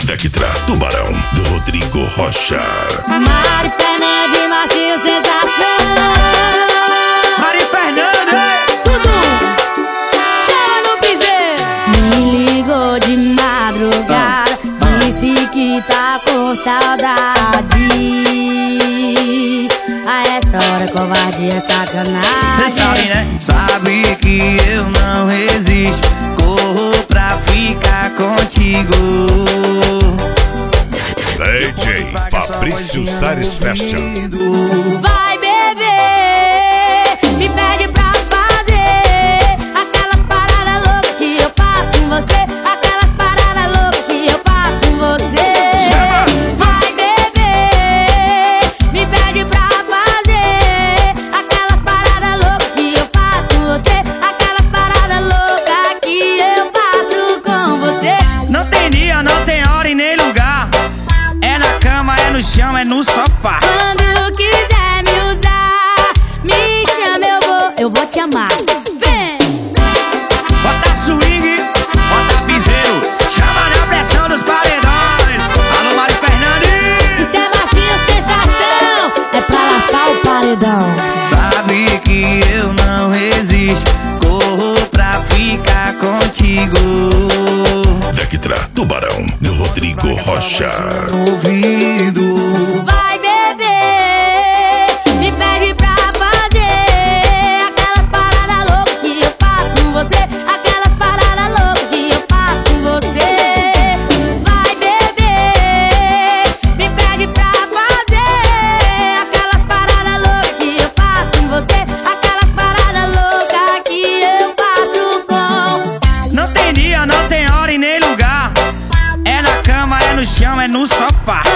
Vectra Tubarão, do Rodrigo Rocha. Mari Fernanda, macio sensação. Mari Fernanda, Tudo no piseiro. Me ligou de madrugada, disse que tá com saudade. A essa hora covardia é sacanagem. cê sabe, né? Sabe que eu não resisto, corro pra ficar contigo. DJ Fabrício Sares Fashion. Vai beber, me pede pra fazer aquelas paradas loucas que eu faço com você. Aquelas paradas loucas que eu faço com você. Vai beber, me pede pra fazer aquelas paradas loucas que eu faço com você. Aquelas paradas loucas que eu faço com você. Não tem dia, não tem hora e nem lugar. É na cama, é no chão, é no sofá. Quando quiser me usar, me chama, eu vou te amar. Vem! Bota swing, bota piseiro, chama na pressão dos paredões. Alô, Mari Fernanda. Isso é macio sensação, é pra lascar o paredão. Sabe que eu não resisto, corro pra ficar contigo. Vectra Tubarão, do Rodrigo Rocha. Ouvido. Vai beber, me pede pra fazer aquelas paradas loucas que eu faço com você. Aquelas paradas loucas que eu faço com você. Vai beber, me pede pra fazer aquelas paradas loucas que eu faço com você. Aquelas paradas loucas que eu faço com. Não tem dia, não tem hora e nem lugar. É na cama, é no chão, é no sofá.